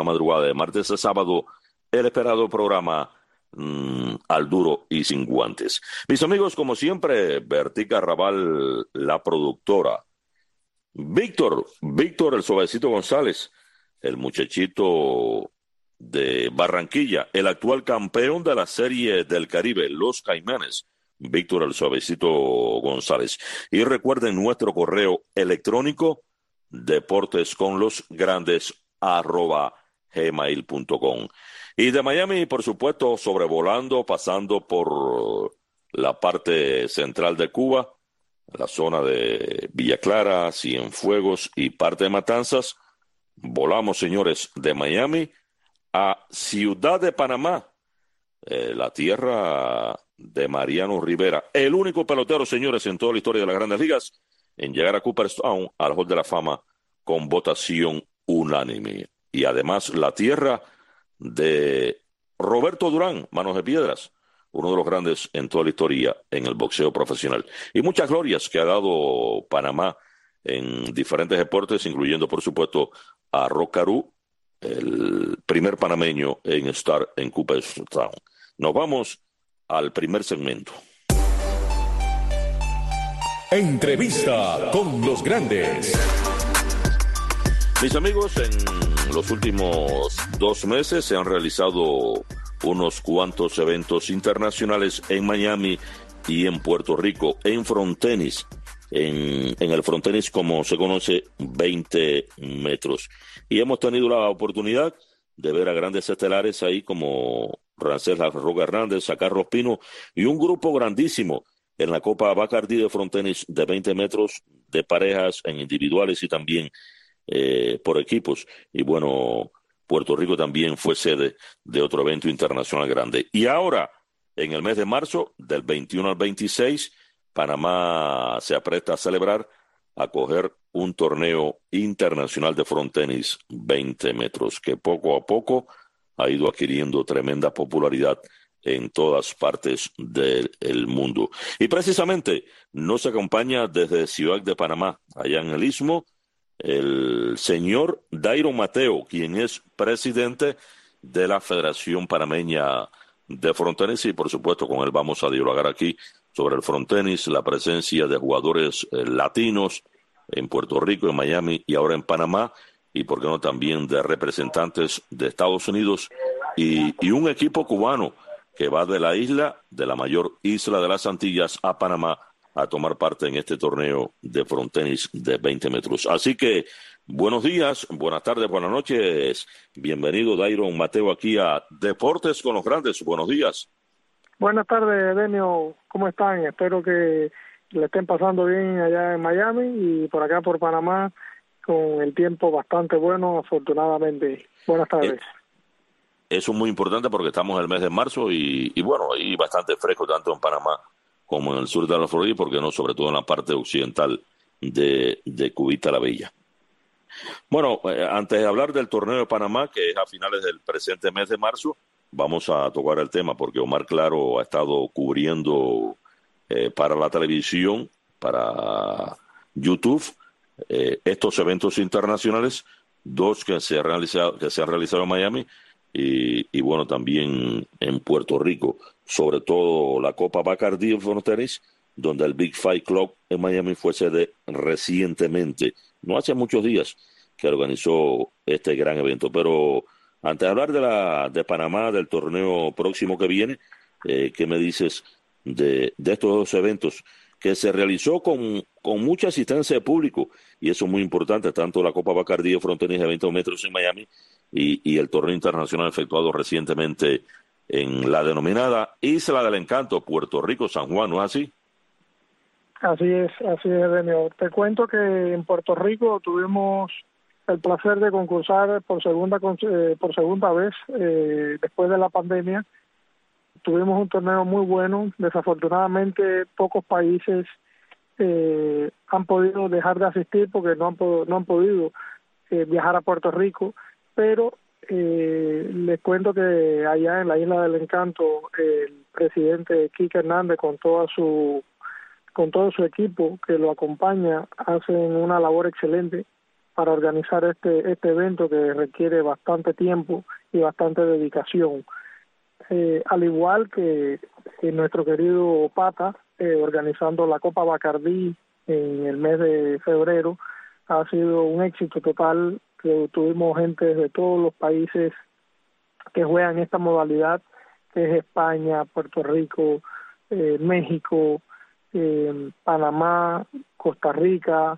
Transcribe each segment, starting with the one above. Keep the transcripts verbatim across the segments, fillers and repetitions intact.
la madrugada de martes a sábado, el esperado programa mmm, Al Duro y Sin Guantes. Mis amigos, como siempre, Bertica Raval, la productora. Víctor, Víctor el Suavecito González, el muchachito de Barranquilla, el actual campeón de la Serie del Caribe, Los Caimanes, Víctor el Suavecito González. Y recuerden nuestro correo electrónico, deportes con los grandes arroba gmail punto com. Y de Miami, por supuesto, sobrevolando, pasando por la parte central de Cuba, la zona de Villa Clara, Cienfuegos y parte de Matanzas. Volamos, señores, de Miami a Ciudad de Panamá, eh, la tierra de Mariano Rivera, el único pelotero, señores, en toda la historia de las Grandes Ligas en llegar a Cooperstown, al Hall de la Fama, con votación unánime. Y además la tierra de Roberto Durán, Manos de Piedras, uno de los grandes en toda la historia en el boxeo profesional. Y muchas glorias que ha dado Panamá en diferentes deportes, incluyendo, por supuesto, a Rocarú, el primer panameño en estar en Cooperstown. Nos vamos al primer segmento. Entrevista con los grandes. Mis amigos, en los últimos dos meses se han realizado unos cuantos eventos internacionales en Miami y en Puerto Rico, en frontenis, en, en el frontenis como se conoce, veinte metros. Y hemos tenido la oportunidad de ver a grandes estelares ahí como Rancés La Roca Hernández, a Carlos Pino y un grupo grandísimo en la Copa Bacardi de frontenis de veinte metros de parejas, en individuales y también eh, por equipos. Y bueno, Puerto Rico también fue sede de otro evento internacional grande. Y ahora, en el mes de marzo, del veintiuno al veintiséis, Panamá se apresta a celebrar, a coger un torneo internacional de frontenis veinte metros, que poco a poco ha ido adquiriendo tremenda popularidad en todas partes del mundo. Y precisamente nos acompaña desde Ciudad de Panamá, allá en el Istmo, el señor Dairon Mateo, quien es presidente de la Federación Panameña de Frontenis, y por supuesto con él vamos a dialogar aquí sobre el frontenis, la presencia de jugadores eh, latinos en Puerto Rico, en Miami y ahora en Panamá, y por qué no también de representantes de Estados Unidos y, y un equipo cubano que va de la isla, de la mayor isla de las Antillas a Panamá, a tomar parte en este torneo de frontenis de veinte metros. Así que, buenos días, buenas tardes, buenas noches. Bienvenido, Dairon Mateo, aquí a Deportes con los Grandes. Buenos días. Buenas tardes, Denio. ¿Cómo están? Espero que le estén pasando bien allá en Miami y por acá por Panamá con el tiempo bastante bueno, afortunadamente. Buenas tardes. Eh, eso es muy importante porque estamos en el mes de marzo y, y bueno, y bastante fresco tanto en Panamá como en el sur de la Florida, porque no, sobre todo en la parte occidental de, de Cubita la Bella. Bueno, eh, antes de hablar del torneo de Panamá, que es a finales del presente mes de marzo, vamos a tocar el tema, porque Omar Claro ha estado cubriendo eh, para la televisión, para YouTube, eh, estos eventos internacionales, dos que se han realizado, que se han realizado en Miami, y, y bueno, también en Puerto Rico, sobre todo la Copa Bacardi de Frontenis, donde el Big Five Club en Miami fue sede recientemente, no hace muchos días, que organizó este gran evento. Pero antes de hablar de la de Panamá, del torneo próximo que viene, eh, ¿qué me dices de, de estos dos eventos que se realizó con, con mucha asistencia de público? Y eso es muy importante, tanto la Copa Bacardi de Frontenis de veinte metros en Miami y, y el torneo internacional efectuado recientemente en la denominada Isla del Encanto, Puerto Rico, San Juan, ¿no es así? Así es, así es, Denio. Te cuento que en Puerto Rico tuvimos el placer de concursar por segunda eh, por segunda vez eh, después de la pandemia. Tuvimos un torneo muy bueno. Desafortunadamente, pocos países eh, han podido dejar de asistir porque no han, no han podido eh, viajar a Puerto Rico, pero eh, les cuento que allá en la Isla del Encanto, el presidente Quique Hernández con toda su con todo su equipo que lo acompaña hacen una labor excelente. para organizar este este evento que requiere bastante tiempo y bastante dedicación. Eh, al igual que, que nuestro querido Pata, eh, organizando la Copa Bacardí en el mes de febrero, ha sido un éxito total, que tuvimos gente de todos los países que juegan esta modalidad, que es España, Puerto Rico, eh, México, eh, Panamá, Costa Rica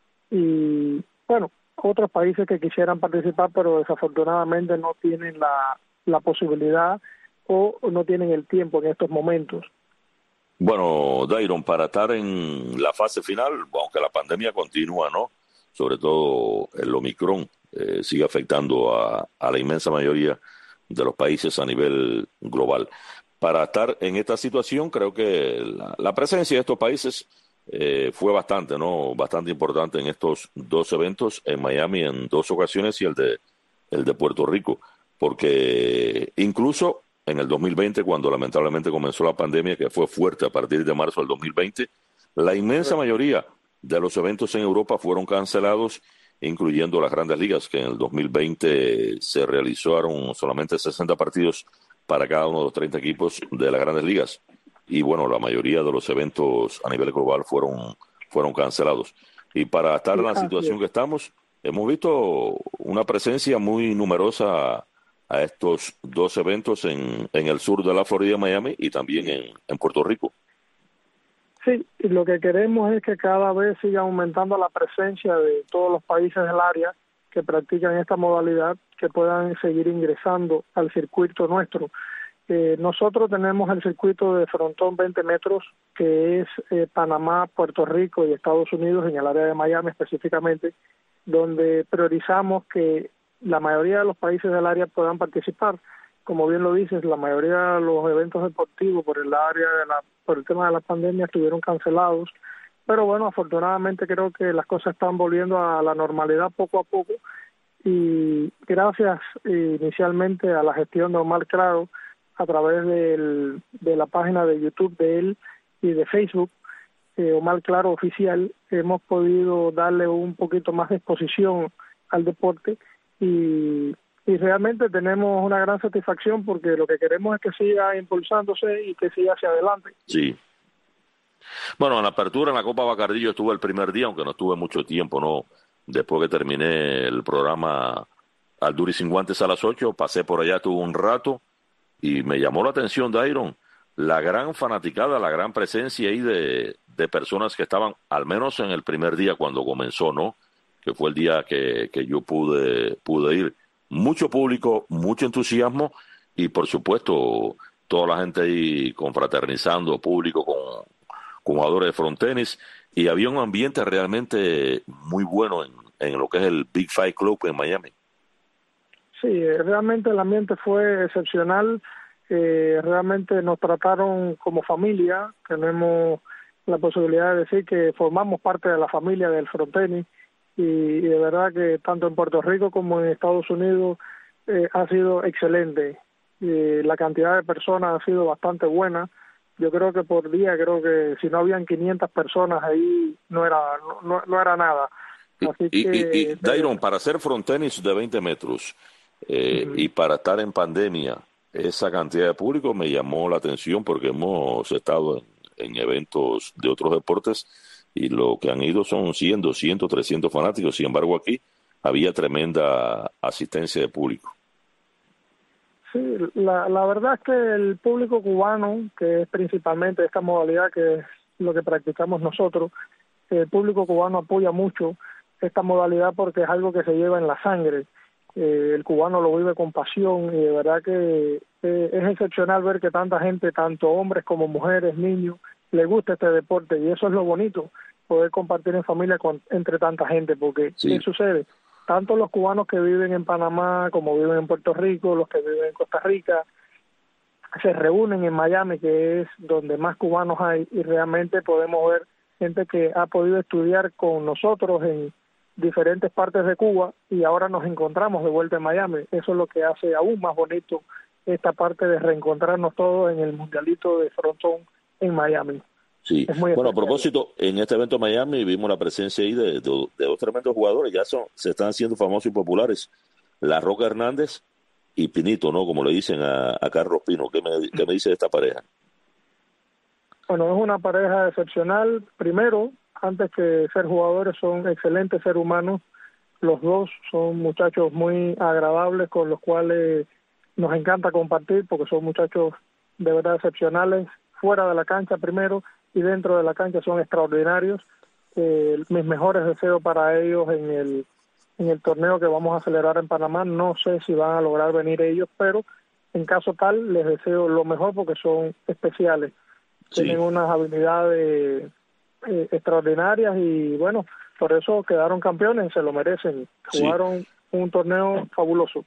y, bueno, otros países que quisieran participar, pero desafortunadamente no tienen la, la posibilidad o no tienen el tiempo en estos momentos. Bueno, Dairon, para estar en la fase final, aunque la pandemia continúa, ¿no? Sobre todo el Omicron eh, sigue afectando a, a la inmensa mayoría de los países a nivel global. Para estar en esta situación, creo que la, la presencia de estos países eh, fue bastante, ¿no? Bastante importante en estos dos eventos, en Miami en dos ocasiones y el de, el de Puerto Rico, porque incluso en el dos mil veinte, cuando lamentablemente comenzó la pandemia, que fue fuerte a partir de marzo del dos mil veinte, la inmensa mayoría de los eventos en Europa fueron cancelados, incluyendo las Grandes Ligas, que en el dos mil veinte se realizaron solamente sesenta partidos para cada uno de los treinta equipos de las Grandes Ligas. Y bueno, la mayoría de los eventos a nivel global fueron, fueron cancelados. Y para estar en la situación que estamos, hemos visto una presencia muy numerosa a estos dos eventos en, en el sur de la Florida, Miami, y también en, en Puerto Rico. Sí, y lo que queremos es que cada vez siga aumentando la presencia de todos los países del área que practican esta modalidad, que puedan seguir ingresando al circuito nuestro. Eh, nosotros tenemos el circuito de frontón veinte metros, que es eh, Panamá, Puerto Rico y Estados Unidos, en el área de Miami específicamente, donde priorizamos que la mayoría de los países del área puedan participar. Como bien lo dices, la mayoría de los eventos deportivos por el área de la, por el tema de la pandemia estuvieron cancelados, pero bueno, afortunadamente creo que las cosas están volviendo a la normalidad poco a poco, y gracias eh, inicialmente a la gestión de Omar Claro a través del, de la página de YouTube de él y de Facebook, eh, Omar Claro Oficial, hemos podido darle un poquito más de exposición al deporte. Y, y realmente tenemos una gran satisfacción porque lo que queremos es que siga impulsándose y que siga hacia adelante. Sí. Bueno, en la apertura en la Copa Bacardí yo estuve el primer día, aunque no estuve mucho tiempo, ¿no? Después que terminé el programa Al Duri Sin Guantes a las ocho, pasé por allá, estuve un rato y me llamó la atención, Dairon, la gran fanaticada, la gran presencia ahí de, de personas que estaban, al menos en el primer día cuando comenzó, ¿no? Que fue el día que, que yo pude pude ir. Mucho público, mucho entusiasmo y, por supuesto, toda la gente ahí confraternizando, público con, con jugadores de frontenis, y había un ambiente realmente muy bueno en, en lo que es el Big Five Club en Miami. Sí, realmente el ambiente fue excepcional. Eh, realmente nos trataron como familia. Tenemos la posibilidad de decir que formamos parte de la familia del frontenis. Y, y de verdad que tanto en Puerto Rico como en Estados Unidos eh, ha sido excelente. Y la cantidad de personas ha sido bastante buena. Yo creo que por día, creo que si no habían quinientas personas ahí, no era no, no era nada. Así y, que, y, y Dairon, para hacer frontenis de veinte metros eh, uh-huh. y para estar en pandemia, esa cantidad de público me llamó la atención porque hemos estado en, en eventos de otros deportes y lo que han ido son cien, doscientos, trescientos fanáticos. Sin embargo, aquí había tremenda asistencia de público. Sí, la, la verdad es que el público cubano, que es principalmente esta modalidad que es lo que practicamos nosotros, el público cubano apoya mucho esta modalidad porque es algo que se lleva en la sangre. Eh, el cubano lo vive con pasión y de verdad que eh, es excepcional ver que tanta gente, tanto hombres como mujeres, niños, le gusta este deporte, y eso es lo bonito, poder compartir en familia con, entre tanta gente, porque sí. ¿Qué sucede? Tanto los cubanos que viven en Panamá como viven en Puerto Rico, los que viven en Costa Rica, se reúnen en Miami, que es donde más cubanos hay, y realmente podemos ver gente que ha podido estudiar con nosotros en diferentes partes de Cuba y ahora nos encontramos de vuelta en Miami. Eso es lo que hace aún más bonito esta parte de reencontrarnos todos en el Mundialito de Frontón en Miami. Sí, es muy bueno, a especial. propósito, en este evento en Miami vimos la presencia ahí de, de, de dos tremendos jugadores, ya son, se están haciendo famosos y populares, La Roca Hernández y Pinito, ¿no? Como le dicen a, a Carlos Pino. ¿Qué me, qué me dice de esta pareja? Bueno, es una pareja excepcional. Primero, antes que ser jugadores, son excelentes seres humanos. Los dos son muchachos muy agradables con los cuales nos encanta compartir porque son muchachos de verdad excepcionales. Fuera de la cancha primero y dentro de la cancha son extraordinarios. Eh, mis mejores deseos para ellos en el en el torneo que vamos a celebrar en Panamá. No sé si van a lograr venir ellos, pero en caso tal les deseo lo mejor porque son especiales. Sí. Tienen unas habilidades eh, extraordinarias y bueno, por eso quedaron campeones, se lo merecen. Jugaron sí. un torneo fabuloso.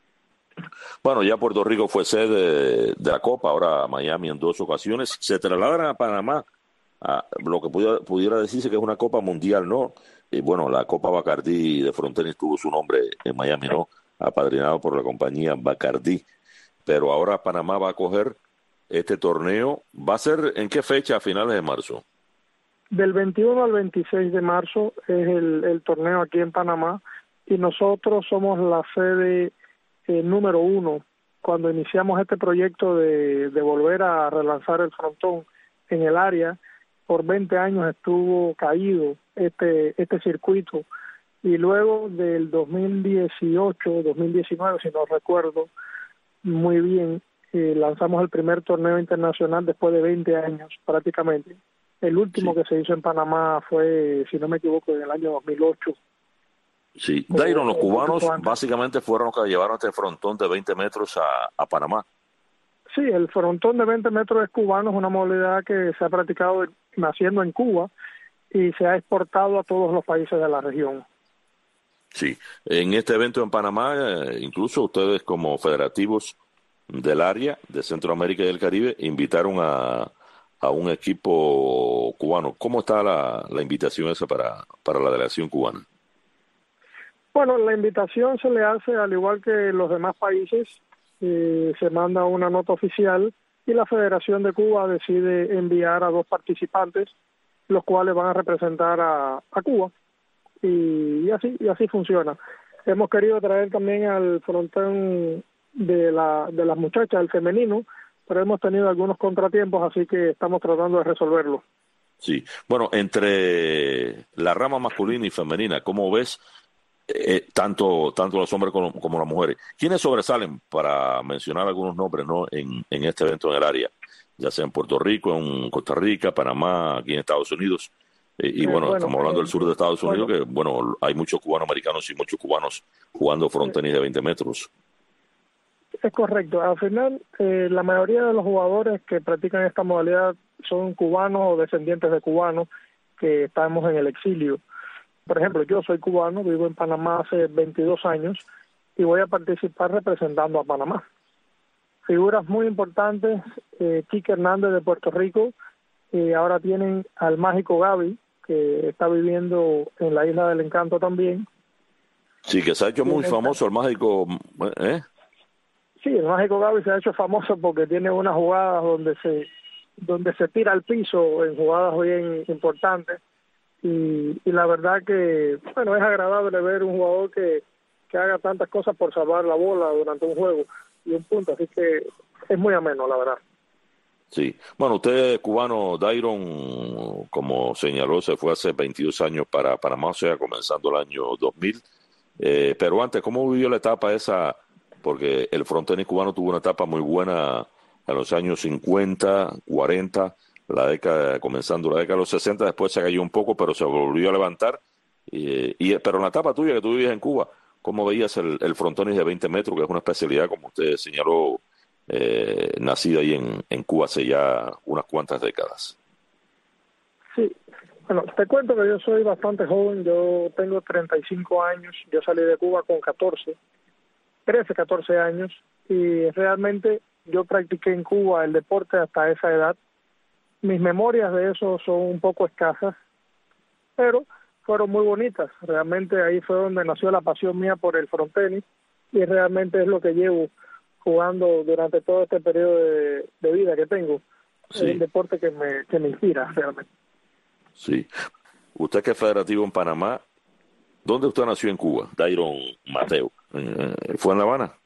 Bueno, ya Puerto Rico fue sede de la Copa, ahora Miami en dos ocasiones. Se trasladan a Panamá a lo que pudiera, pudiera decirse que es una Copa Mundial, ¿no? Y bueno, la Copa Bacardí de Frontenis tuvo su nombre en Miami, ¿no? Apadrinado por la compañía Bacardí. Pero ahora Panamá va a coger este torneo. ¿Va a ser en qué fecha? A finales de marzo. Del veintiuno al veintiséis de marzo es el, el torneo aquí en Panamá y nosotros somos la sede eh, número uno. Cuando iniciamos este proyecto de, de volver a relanzar el frontón en el área, por veinte años estuvo caído este este circuito y luego del dos mil dieciocho, dos mil diecinueve, si no recuerdo muy bien, eh, lanzamos el primer torneo internacional después de veinte años prácticamente. El último sí. que se hizo en Panamá fue, si no me equivoco, en el año dos mil ocho. Sí, Dairon, los cubanos básicamente fueron los que llevaron este frontón de veinte metros a, a Panamá. Sí, el frontón de veinte metros es cubano, es una modalidad que se ha practicado naciendo en Cuba y se ha exportado a todos los países de la región. Sí, en este evento en Panamá, eh, incluso ustedes como federativos del área de Centroamérica y del Caribe invitaron a, a un equipo cubano. ¿Cómo está la, la invitación esa para, para la delegación cubana? Bueno, la invitación se le hace al igual que los demás países. Eh, se manda una nota oficial y la Federación de Cuba decide enviar a dos participantes, los cuales van a representar a, a Cuba y, y así y así funciona. Hemos querido traer también al frontón de la de las muchachas, el femenino, pero hemos tenido algunos contratiempos, así que estamos tratando de resolverlo. Sí, bueno, entre la rama masculina y femenina, ¿cómo ves? Eh, tanto tanto los hombres como, como las mujeres. ¿Quiénes sobresalen, para mencionar algunos nombres, no en, en este evento en el área? Ya sea en Puerto Rico, en Costa Rica, Panamá, aquí en Estados Unidos. Eh, y eh, bueno, bueno, estamos hablando eh, del sur de Estados Unidos, bueno, que bueno, hay muchos cubanos americanos y muchos cubanos jugando frontenis de veinte metros. Es correcto. Al final, eh, la mayoría de los jugadores que practican esta modalidad son cubanos o descendientes de cubanos que estamos en el exilio. Por ejemplo, yo soy cubano, vivo en Panamá hace veintidós años y voy a participar representando a Panamá. Figuras muy importantes, eh, Quique Hernández de Puerto Rico, eh, ahora tienen al Mágico Gaby, que está viviendo en la Isla del Encanto también. Sí, que se ha hecho muy famoso el Mágico, ¿eh? Sí, el Mágico Gaby se ha hecho famoso porque tiene unas jugadas donde se, donde se tira al piso en jugadas bien importantes. Y, y la verdad que, bueno, es agradable ver un jugador que, que haga tantas cosas por salvar la bola durante un juego y un punto, así que es muy ameno, la verdad. Sí, bueno, usted cubano, Dairon, como señaló, se fue hace veintidós años para Panamá, o sea, comenzando el año dos mil, eh, pero antes, ¿cómo vivió la etapa esa? Porque el frontenis cubano tuvo una etapa muy buena en los años cincuenta, cuarenta, la década, comenzando la década de los sesenta, después se cayó un poco, pero se volvió a levantar. Y, y pero en la etapa tuya que tú vivías en Cuba, ¿cómo veías el, el frontenis de veinte metros, que es una especialidad, como usted señaló, eh, nacida ahí en, en Cuba hace ya unas cuantas décadas? Sí, bueno, te cuento que yo soy bastante joven, yo tengo treinta y cinco años, yo salí de Cuba con catorce, trece, catorce años, y realmente yo practiqué en Cuba el deporte hasta esa edad. Mis memorias de eso son un poco escasas, pero fueron muy bonitas. Realmente ahí fue donde nació la pasión mía por el frontenis y realmente es lo que llevo jugando durante todo este periodo de, de vida que tengo. Sí. Es el deporte que me, que me inspira realmente. Sí. Usted que es federativo en Panamá, ¿dónde usted nació en Cuba? Dairon Mateo. Eh, ¿Fue en La Habana?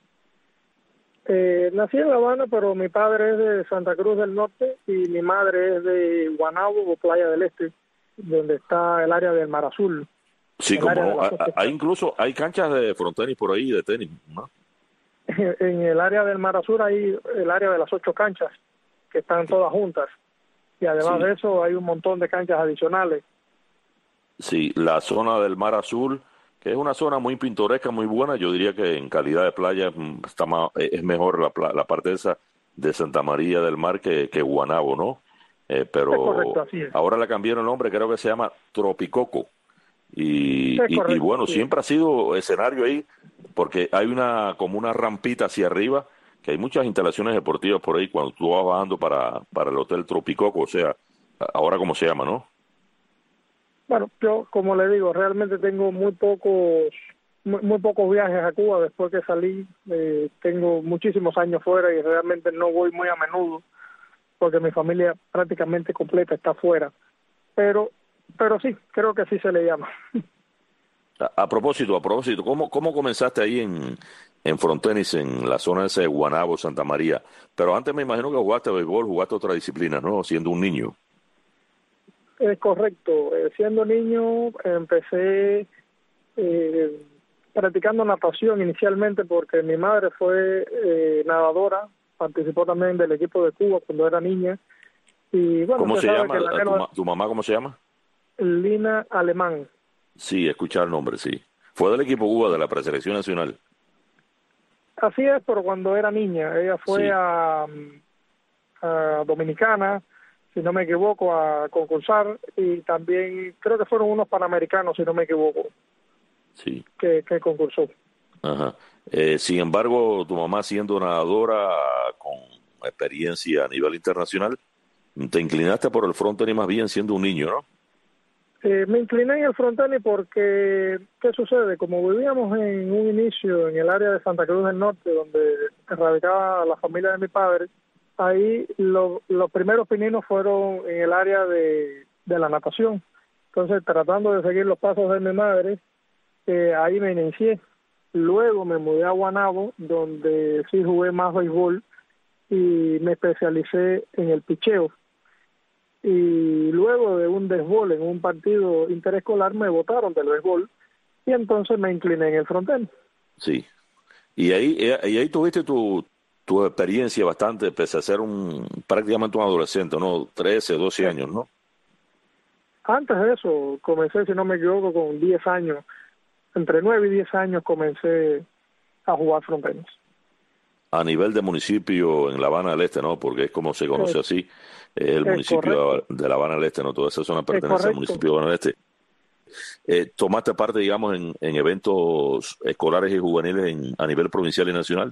Eh, nací en La Habana, pero mi padre es de Santa Cruz del Norte y mi madre es de Guanabo o Playa del Este, donde está el área del Mar Azul. Sí, como no. Hay, hay incluso hay canchas de frontenis por ahí de tenis, ¿no? En el área del Mar Azul hay el área de las ocho canchas, que están todas juntas. Y además Sí. de eso hay un montón de canchas adicionales. Sí, la zona del Mar Azul, que es una zona muy pintoresca, muy buena. Yo diría que en calidad de playa mm, está más, es mejor la, pla- la parte esa de Santa María del Mar que, que Guanabo, ¿no? Eh, Es pero correcto, así es. ahora le cambiaron el nombre, creo que se llama Tropicoco. Y, Es y, y correcto, bueno, así es. siempre ha sido escenario ahí, porque hay una como una rampita hacia arriba, que hay muchas instalaciones deportivas por ahí cuando tú vas bajando para, para el Hotel Tropicoco, o sea, ahora como se llama, ¿no? Bueno, yo, como le digo, realmente tengo muy pocos muy, muy pocos viajes a Cuba después que salí. Eh, tengo muchísimos años fuera y realmente no voy muy a menudo porque mi familia prácticamente completa está fuera. Pero pero sí, creo que así se le llama. A, a propósito, a propósito, ¿cómo, cómo comenzaste ahí en, en frontenis, en la zona esa de Guanabo, Santa María? Pero antes me imagino que jugaste béisbol, jugaste otra disciplina, ¿no? Siendo un niño. Es correcto. Eh, siendo niño empecé eh, practicando natación inicialmente porque mi madre fue eh, nadadora, participó también del equipo de Cuba cuando era niña. Y bueno, ¿Cómo usted se sabe llama? que la ¿Tu, nena, ma- tu mamá cómo se llama? Lina Alemán. Sí, escuchar el nombre, sí. Fue del equipo Cuba de la preselección nacional. Así es, pero cuando era niña, ella fue Sí, a, a Dominicana, si no me equivoco, a concursar y también creo que fueron unos panamericanos, si no me equivoco, sí. que, que concursó. Ajá. Eh, sin embargo, tu mamá siendo nadadora con experiencia a nivel internacional, te inclinaste por el frontón y más bien siendo un niño, ¿no? Eh, me incliné en el frontani porque, ¿qué sucede? Como vivíamos en un inicio en el área de Santa Cruz del Norte, donde radicaba la familia de mi padre, ahí lo, los primeros pininos fueron en el área de, de la natación. Entonces, tratando de seguir los pasos de mi madre, eh, ahí me inicié. Luego me mudé a Guanabo, donde sí jugué más béisbol y me especialicé en el picheo. Y luego de un desbol en un partido interescolar me botaron del béisbol y entonces me incliné en el frontón. Sí. Y ahí, eh, y ahí tuviste tu, tu experiencia bastante, pese a ser un prácticamente un adolescente, ¿no? Trece, doce Eh, años, ¿no? Antes de eso, comencé, si no me equivoco, con diez años. Entre nueve y diez años comencé a jugar frontenis. A nivel de municipio en La Habana del Este, ¿no? Porque es como se conoce Es, así, eh, el es municipio correcto, de La Habana del Este, ¿no? Toda esa zona es pertenece al correcto. municipio de La Habana del Este. Eh, ¿tomaste parte, digamos, en, en eventos escolares y juveniles en, a nivel provincial y nacional?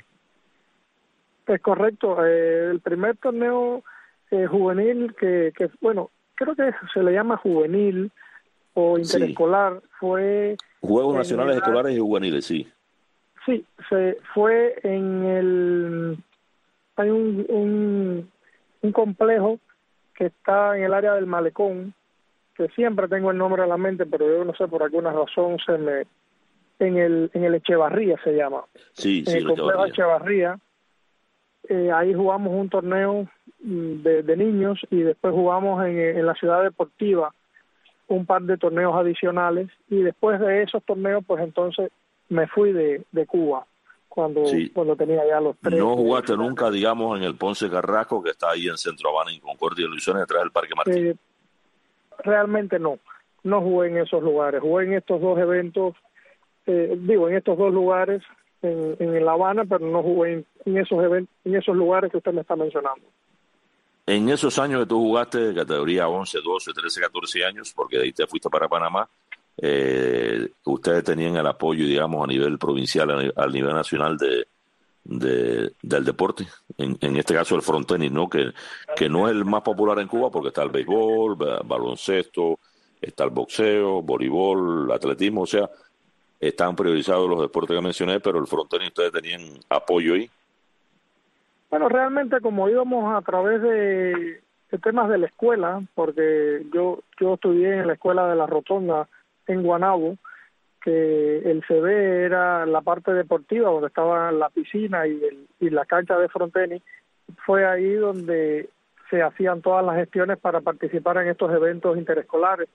Es correcto. Eh, el primer torneo eh, juvenil que, que, bueno, creo que se le llama juvenil o Sí. interescolar, fue Juegos en nacionales el, escolares y juveniles, sí. sí, se fue en el, hay un, un, un complejo que está en el área del Malecón, que siempre tengo el nombre a la mente, pero yo no sé, por alguna razón se me, en el, en el Echevarría se llama, Sí, en sí, el la complejo Echevarría. Echevarría. Eh, ahí jugamos un torneo mm, de, de niños y después jugamos en, en la ciudad deportiva un par de torneos adicionales y después de esos torneos pues entonces me fui de, de Cuba cuando Sí. cuando tenía ya los No trece. jugaste nunca, digamos, en el Ponce Carrasco, que está ahí en Centro Habana, en Concordia de Ilusiones, detrás del Parque Martín. Eh, realmente no, no jugué en esos lugares, jugué en estos dos eventos, eh, digo, en estos dos lugares en, en La Habana, pero no jugué en, en esos eventos, en esos lugares que usted me está mencionando. En esos años que tú jugaste, categoría once, doce, trece, catorce años, porque de ahí te fuiste para Panamá, eh, ustedes tenían el apoyo, digamos, a nivel provincial, a, ni- a nivel nacional de, de, del deporte, en, en este caso el frontenis, ¿no? Que, que no es el más popular en Cuba porque está el béisbol, ba- baloncesto, está el boxeo, voleibol, atletismo, o sea, están priorizados los deportes que mencioné, pero el frontenis ustedes tenían apoyo ahí. Bueno, realmente como íbamos a través de, temas de la escuela, porque yo yo estudié en la escuela de la Rotonda en Guaynabo, que el C B era la parte deportiva, donde estaba la piscina y, el, y la cancha de frontenis. Fue ahí donde se hacían todas las gestiones para participar en estos eventos interescolares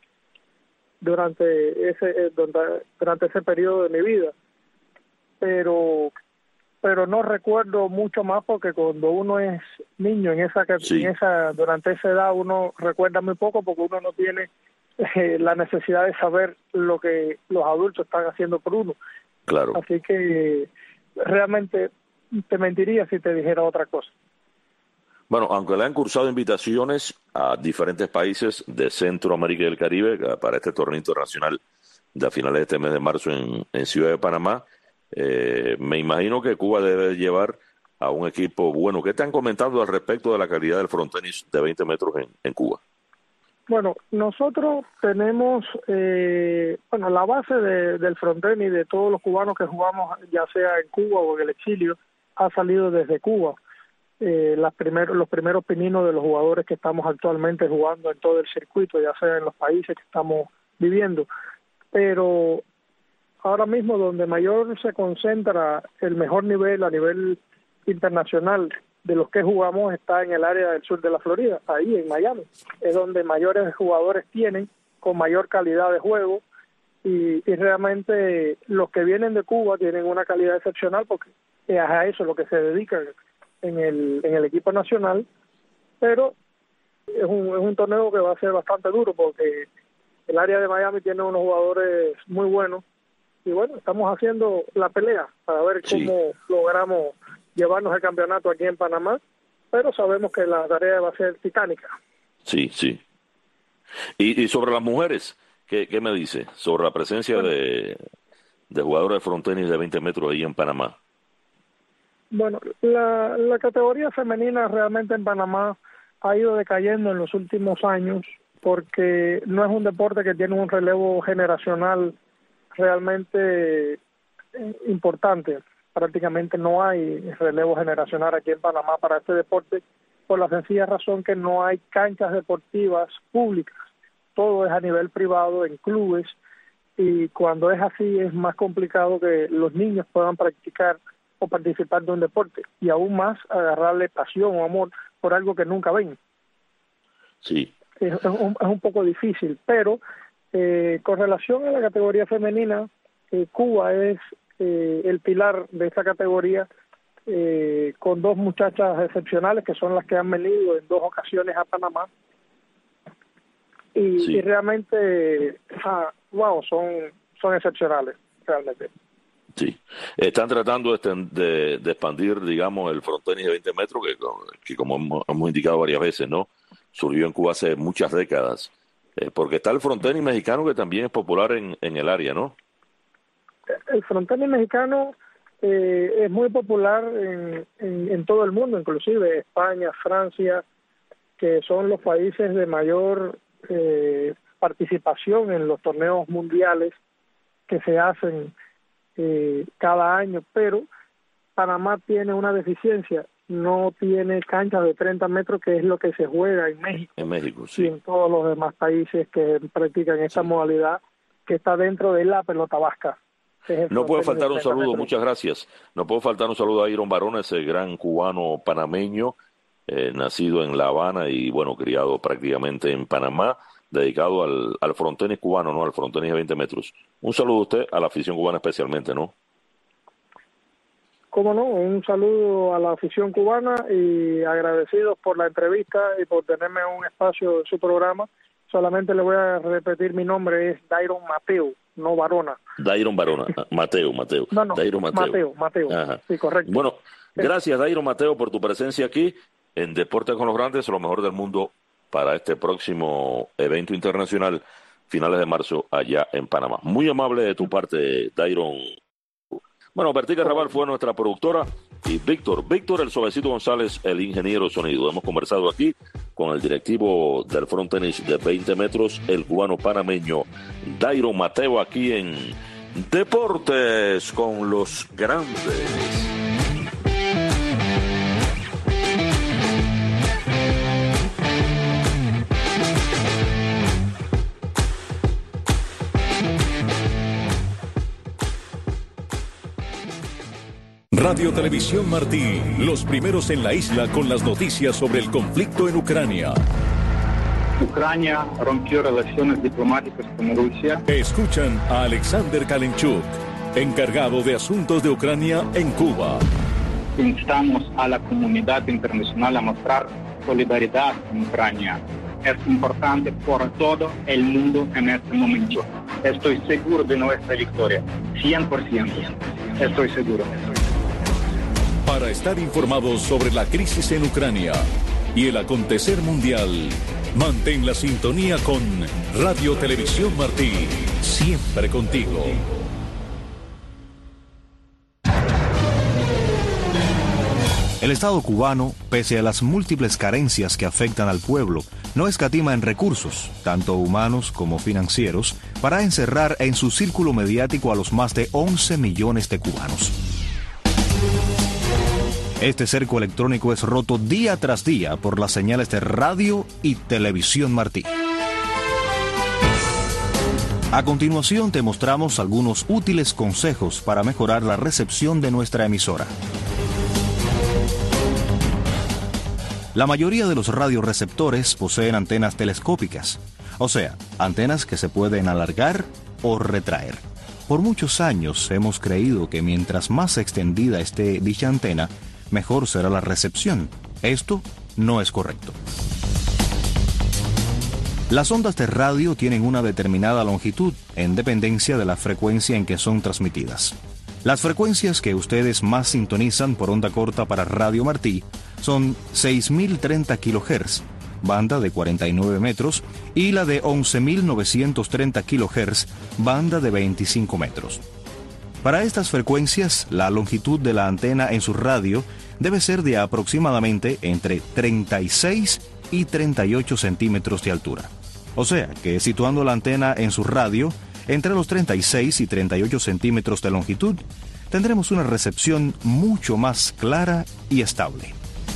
durante ese durante ese periodo de mi vida. Pero pero no recuerdo mucho más, porque cuando uno es niño en esa sí. en esa durante esa edad uno recuerda muy poco, porque uno no tiene eh, la necesidad de saber lo que los adultos están haciendo por uno. Claro. Así que realmente te mentiría si te dijera otra cosa. Bueno, aunque le han cursado invitaciones a diferentes países de Centroamérica y del Caribe para este torneo internacional de a finales de este mes de marzo en, en Ciudad de Panamá, Eh, me imagino que Cuba debe llevar a un equipo bueno. ¿Qué están comentando al respecto de la calidad del frontenis de veinte metros en, en Cuba? Bueno, nosotros tenemos, eh, bueno, la base de, del frontenis de todos los cubanos que jugamos, ya sea en Cuba o en el exilio, ha salido desde Cuba. Eh, las primer, los primeros pininos de los jugadores que estamos actualmente jugando en todo el circuito, ya sea en los países que estamos viviendo. Pero ahora mismo donde mayor se concentra el mejor nivel a nivel internacional de los que jugamos está en el área del sur de la Florida, ahí en Miami. Es donde mayores jugadores tienen, con mayor calidad de juego, y, y realmente los que vienen de Cuba tienen una calidad excepcional, porque es a eso lo que se dedican en el, en el equipo nacional. Pero es un, es un torneo que va a ser bastante duro, porque el área de Miami tiene unos jugadores muy buenos. Y bueno, estamos haciendo la pelea para ver cómo sí. logramos llevarnos el campeonato aquí en Panamá, pero sabemos que la tarea va a ser titánica. Sí, sí. Y, y sobre las mujeres, ¿qué, qué me dice sobre la presencia bueno, de, de jugadores de frontenis de veinte metros ahí en Panamá? Bueno, la, la categoría femenina realmente en Panamá ha ido decayendo en los últimos años, porque no es un deporte que tiene un relevo generacional realmente importante. Prácticamente no hay relevo generacional aquí en Panamá para este deporte, por la sencilla razón que no hay canchas deportivas públicas. Todo es a nivel privado, en clubes, y cuando es así es más complicado que los niños puedan practicar o participar de un deporte, y aún más agarrarle pasión o amor por algo que nunca ven. Sí. Es, es, un, es un poco difícil, pero Eh, con relación a la categoría femenina, eh, Cuba es eh, el pilar de esta categoría, eh, con dos muchachas excepcionales que son las que han venido en dos ocasiones a Panamá, y, sí. y realmente ah, wow, son, son excepcionales realmente. Sí, están tratando de, de, de expandir, digamos, el frontenis de veinte metros, que, que como hemos, hemos indicado varias veces, ¿no? Surgió en Cuba hace muchas décadas. Eh, porque está el frontenis mexicano, que también es popular en, en el área, ¿no? El frontenis mexicano eh, es muy popular en, en, en todo el mundo, inclusive España, Francia, que son los países de mayor eh, participación en los torneos mundiales que se hacen eh, cada año. Pero Panamá tiene una deficiencia. No tiene canchas de treinta metros, que es lo que se juega en México. En México, sí. Y en todos los demás países que practican esta sí. modalidad, que está dentro de la pelota vasca. No puede faltar un saludo, muchas gracias. No puede faltar un saludo a Iron Barona, ese gran cubano panameño, eh, nacido en La Habana y, bueno, criado prácticamente en Panamá, dedicado al, al frontenis cubano, ¿no? Al frontenis de veinte metros. Un saludo a usted, a la afición cubana especialmente, ¿no? Cómo no, un saludo a la afición cubana y agradecidos por la entrevista y por tenerme un espacio en su programa. Solamente le voy a repetir mi nombre, es Dairon Mateo, no Barona. Dairon Barona, Mateo, Mateo. No, no, Dairon Mateo. Mateo, Mateo. Ajá. Sí, correcto. Bueno, gracias Dairon Mateo por tu presencia aquí en Deportes con los Grandes, lo mejor del mundo para este próximo evento internacional, finales de marzo, allá en Panamá. Muy amable de tu parte, Dairon. Bueno, Bertica Raval fue nuestra productora y Víctor, Víctor el Suavecito González, el ingeniero sonido. Hemos conversado aquí con el directivo del frontenis de veinte metros, el cubano panameño Dairon Mateo, aquí en Deportes con los Grandes. Radio Televisión Martí, los primeros en la isla con las noticias sobre el conflicto en Ucrania. Ucrania rompió relaciones diplomáticas con Rusia. Escuchan a Alexander Kalenchuk, encargado de asuntos de Ucrania en Cuba. Instamos a la comunidad internacional a mostrar solidaridad con Ucrania. Es importante por todo el mundo en este momento. Estoy seguro de nuestra victoria. cien por ciento. Estoy seguro. Para estar informados sobre la crisis en Ucrania y el acontecer mundial, mantén la sintonía con Radio Televisión Martí, siempre contigo. El Estado cubano, pese a las múltiples carencias que afectan al pueblo, no escatima en recursos, tanto humanos como financieros, para encerrar en su círculo mediático a los más de once millones de cubanos. Este cerco electrónico es roto día tras día por las señales de radio y televisión Martí. A continuación te mostramos algunos útiles consejos para mejorar la recepción de nuestra emisora. La mayoría de los radioreceptores poseen antenas telescópicas, o sea, antenas que se pueden alargar o retraer. Por muchos años hemos creído que mientras más extendida esté dicha antena, mejor será la recepción. Esto no es correcto. Las ondas de radio tienen una determinada longitud en dependencia de la frecuencia en que son transmitidas. Las frecuencias que ustedes más sintonizan por onda corta para Radio Martí son seis mil treinta kilohertz, banda de cuarenta y nueve metros, y la de once mil novecientos treinta kilohertz, banda de veinticinco metros. Para estas frecuencias, la longitud de la antena en su radio debe ser de aproximadamente entre treinta y seis y treinta y ocho centímetros de altura. O sea, que situando la antena en su radio, entre los treinta y seis y treinta y ocho centímetros de longitud, tendremos una recepción mucho más clara y estable.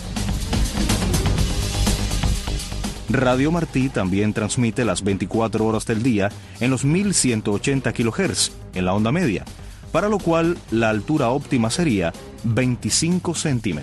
Radio Martí también transmite las veinticuatro horas del día en los mil ciento ochenta kilohertz, en la onda media, para lo cual la altura óptima sería veinticinco centímetros.